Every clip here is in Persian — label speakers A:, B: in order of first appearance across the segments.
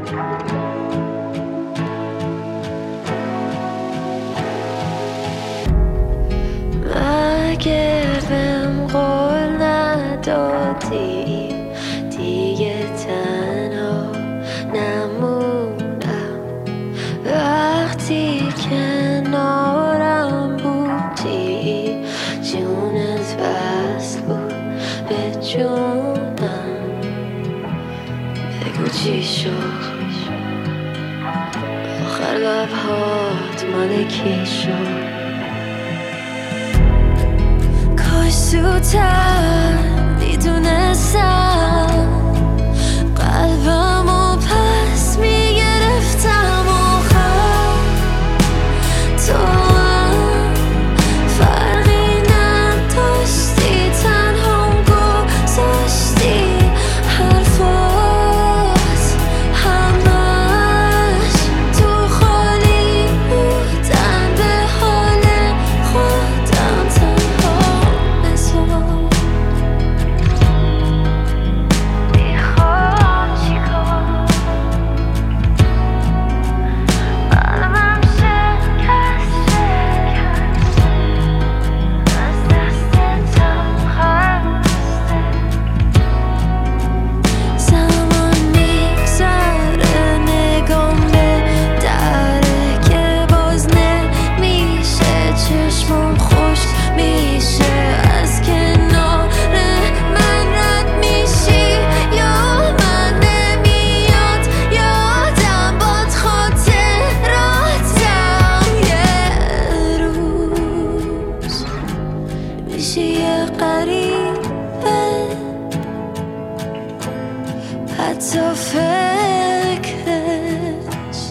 A: مگه بهم قول ندادی دیگه تنها نمونم وقتی کنارم بودی جونت وصل بود به جونم بگو چی شد آخر لبهات مال کی شد کاش زودتر میدونستم قلبمو پس میگرفتم آخر تو هم فرقی نداشتی تنهام گذاشتی حرفات همش تو خالی بودن به حال خودم تنها بذار میخوام چیکار قلبم شکسته از دستتم خسته زمان میگذره نگام به دره که باز نمیشه چشمم خوش میشه از کنار من رد میشی یا من نمیاد یادم باد خاطراتم یه روز میشی یه غریبه حتی فکرش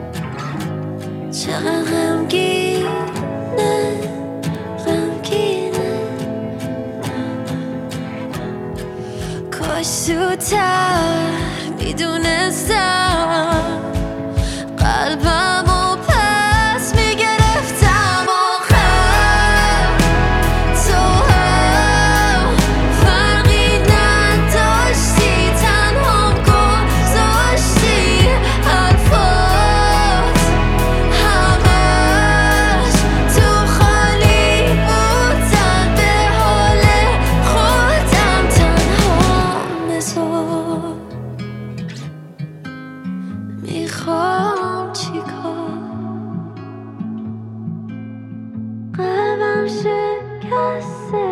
A: چقدر غمگینه غمگینه کاش زودتر میدونستم قلبمو پس میگرفتم آخر تو هم فرقی نداشتی تنهام گذاشتی حرفات همش تو خالی بودن به حال خودم تنها بذار میخوام چیکار قلبم شکسته